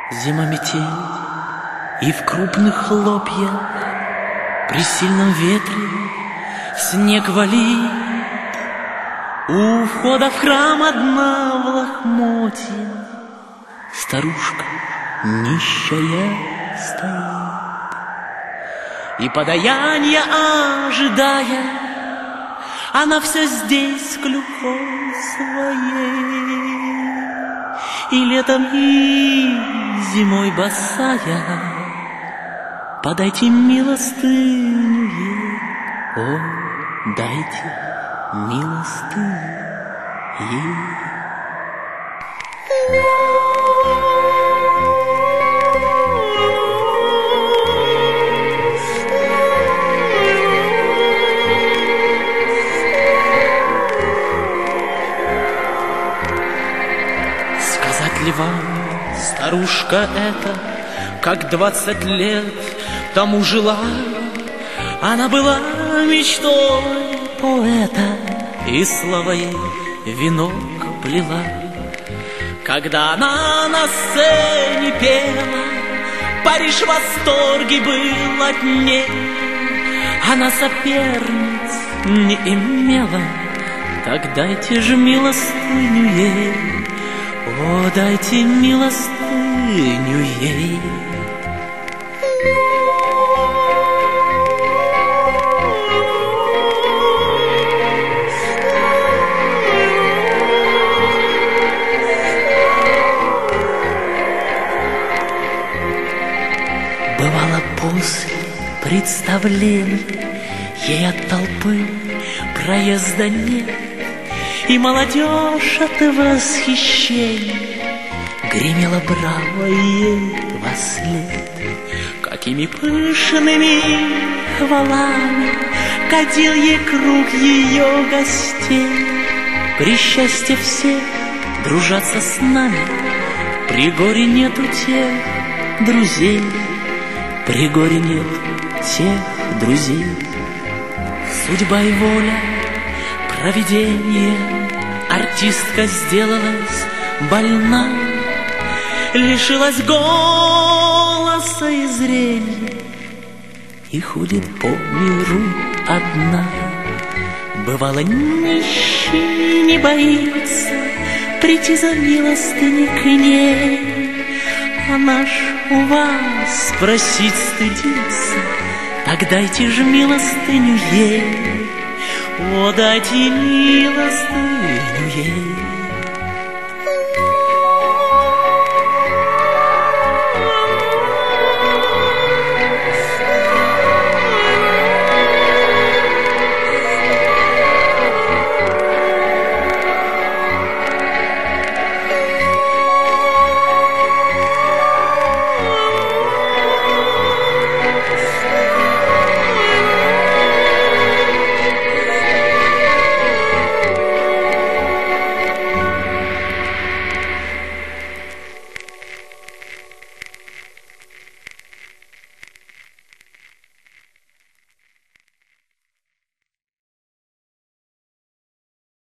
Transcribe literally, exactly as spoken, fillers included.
Зима метель, и в крупных хлопьях при сильном ветре снег валит. У входа в храм одна в лохмотье старушка нищая стоит, и подаяния ожидая, она все здесь клюкой своей. И летом, и зимой босая, подайте милостыню ей, о, дайте милостыню ей. Сказать ли вам, старушка эта, как двадцать лет тому жила? Она была мечтой поэта, и слова ей венок плела. Когда она на сцене пела, Париж в восторге был от ней. Она соперниц не имела, так дайте же милостыню ей, о, дайте милостыню ей. Бывало после представлений ей от толпы проезда нет, и молодежь от восхищения гремела браво ей вослед. Какими пышными хвалами кадил ей круг ее гостей. При счастье все дружатся с нами, при горе нету тех друзей, при горе нет тех друзей. Судьба и воля, провидение, артистка сделалась больна, лишилась голоса и зрения и ходит по миру одна. Бывало, нищий не боится прийти за милостыней к ней, а наш у вас спросить стыдится, так дайте же милостыню ей, о, дайте милостыню ей.